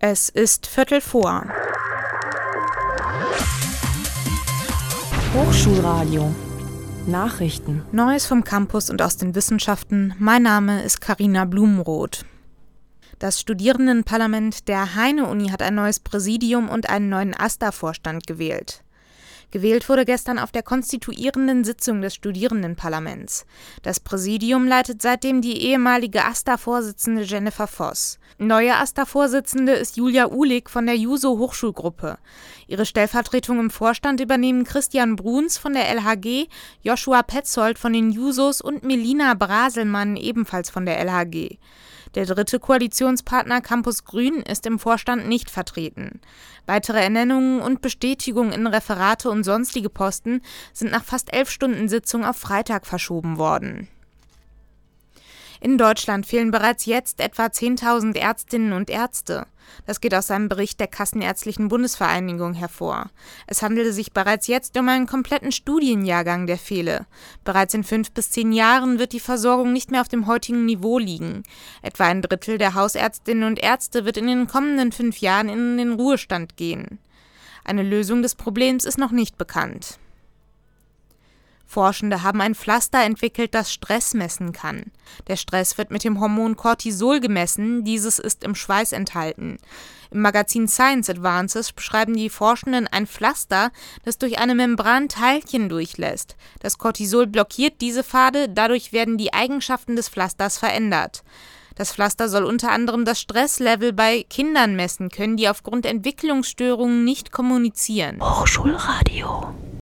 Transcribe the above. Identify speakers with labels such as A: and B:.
A: Es ist 15:45.
B: Hochschulradio. Nachrichten.
A: Neues vom Campus und aus den Wissenschaften. Mein Name ist Carina Blumenroth. Das Studierendenparlament der Heine-Uni hat ein neues Präsidium und einen neuen AStA-Vorstand gewählt. Gewählt wurde gestern auf der konstituierenden Sitzung des Studierendenparlaments. Das Präsidium leitet seitdem die ehemalige AStA-Vorsitzende Jennifer Voss. Neue AStA-Vorsitzende ist Julia Uhlig von der Juso-Hochschulgruppe. Ihre Stellvertretung im Vorstand übernehmen Christian Bruns von der LHG, Joshua Petzold von den Jusos und Melina Braselmann ebenfalls von der LHG. Der dritte Koalitionspartner Campus Grün ist im Vorstand nicht vertreten. Weitere Ernennungen und Bestätigungen in Referate und sonstige Posten sind nach fast 11 Stunden Sitzung auf Freitag verschoben worden. In Deutschland fehlen bereits jetzt etwa 10.000 Ärztinnen und Ärzte. Das geht aus einem Bericht der Kassenärztlichen Bundesvereinigung hervor. Es handele sich bereits jetzt um einen kompletten Studienjahrgang, der fehle. Bereits in 5 bis 10 Jahren wird die Versorgung nicht mehr auf dem heutigen Niveau liegen. Etwa ein Drittel der Hausärztinnen und Ärzte wird in den kommenden 5 Jahren in den Ruhestand gehen. Eine Lösung des Problems ist noch nicht bekannt. Forschende haben ein Pflaster entwickelt, das Stress messen kann. Der Stress wird mit dem Hormon Cortisol gemessen, dieses ist im Schweiß enthalten. Im Magazin Science Advances beschreiben die Forschenden ein Pflaster, das durch eine Membran Teilchen durchlässt. Das Cortisol blockiert diese Pfade, dadurch werden die Eigenschaften des Pflasters verändert. Das Pflaster soll unter anderem das Stresslevel bei Kindern messen können, die aufgrund Entwicklungsstörungen nicht kommunizieren.
B: Hochschulradio.